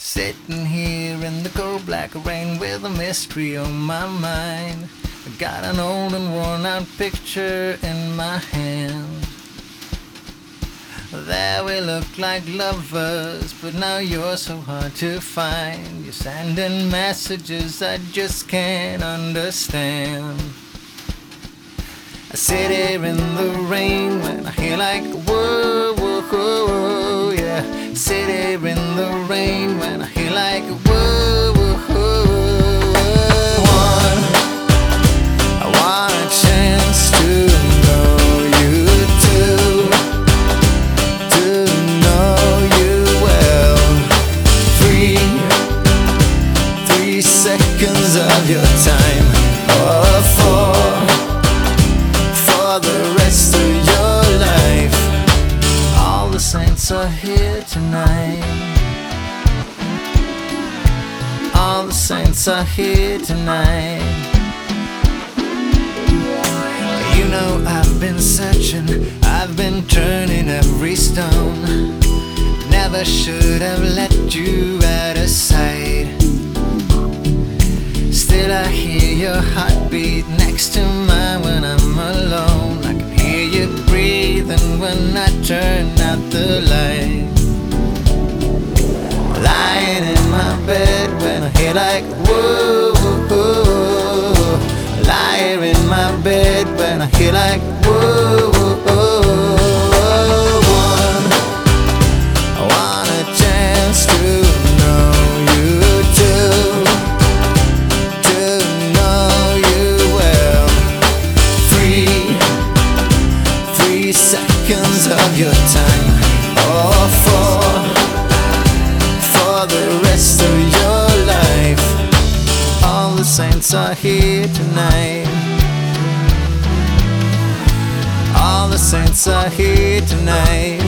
Sitting here in the cold black rain with a mystery on my mind. I got an old and worn out picture in my hand. There we look like lovers, but now you're so hard to find. You're sending messages I just can't understand. I sit here in the rain when I hear like whoa, whoa, whoa, yeah. Sit here in the rain when I hear like whoa, whoa, whoa. I want a chance to know you too, to know you well. 3 seconds of your time, or 4 for the rest of your life. All the saints are here tonight. All the saints are here tonight. You know I've been searching, I've been turning every stone. Never should have let you out of sight. Still I hear your heartbeat next to mine when I'm alone. I can hear you breathing when I turn out the light. Lying in my bed when I hear like whoa, whoa. Lying in my bed when I hear like whoa, whoa. I want a chance to know you too, to know you well. 3 seconds of your time, or 4 for the rest of your life. All the saints are here tonight. All the saints are here tonight.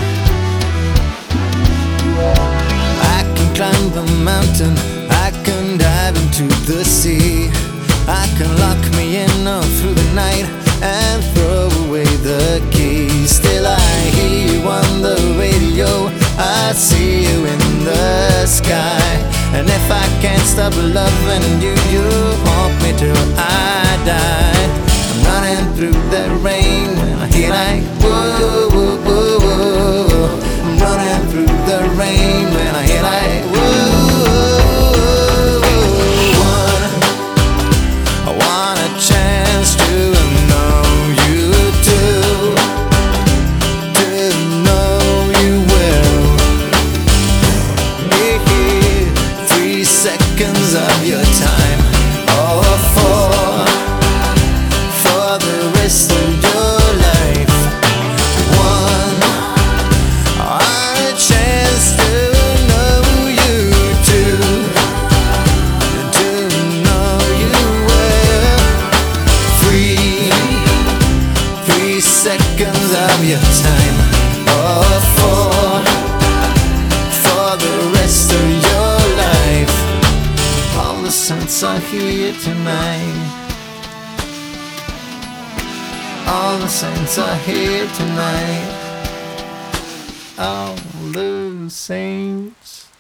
I can climb the mountain, I can dive into the sea. I can lock me in all through the night and throw away the key. Still I hear you on the radio, I see you in the sky. And if I can't stop loving you, you haunt me till I die. I'm running through the rain when I hear like whoa, whoa, whoa, whoa. I'm running through the rain when I hear like whoa. I want a chance to know you too, to know you well. 3 seconds of your time, or 4 for the rest of your life. 1, a chance to know you too, to know you well. 3 seconds of your time, or 4 for the rest of your life. All the saints are here tonight. All the saints are here tonight. All the saints.